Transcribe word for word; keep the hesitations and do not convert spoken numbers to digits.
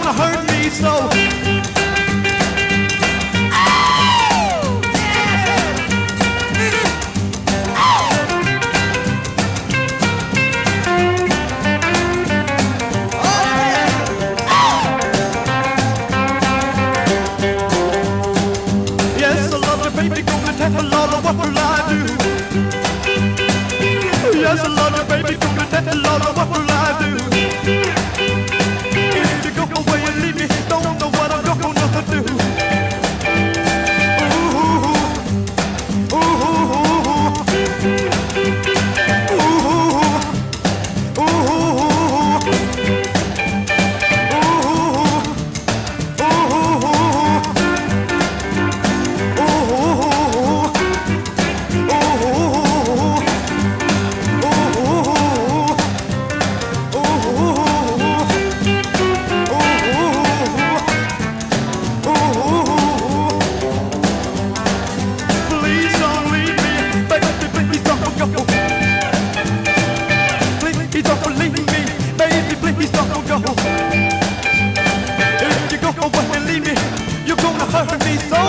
gonna hurt me so. Yes, I love you, baby, gonna tell a lot of what will I do? Yes, I love you, baby, gonna tell a lot of what will I do? If you go away and leave me, don't know what I'm gonna do. Ooh, ooh, ooh, ooh, ooh, ooh, please don't leave me, baby, please don't go. Please don't leave me, baby, please don't go. If you go away and leave me, you're gonna hurt me so.